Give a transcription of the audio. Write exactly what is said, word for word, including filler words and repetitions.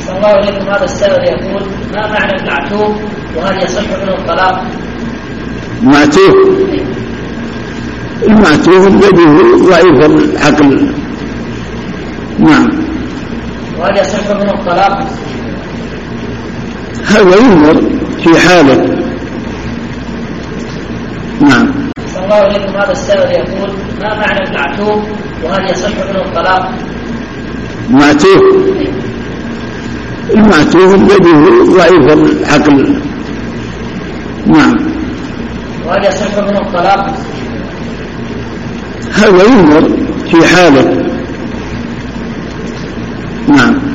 صلى الله عليكم. هذا السائل يقول: ما معنى المعتوه وهل يصح منه الطلاق؟ المعتوه المعتوه الذي هو ضعيف العقل. نعم. وهل يصح منه الطلاق؟ هذا ينظر في حاله. نعم. صلى الله عليكم. هذا السائل يقول: ما معنى المعتوه وهل يصح منه الطلاق؟ المعتوه المعتوه الذي هو ضعيف العقل. نعم. وهل يصح منه الطلاق؟ هذا ينظر في حاله. نعم.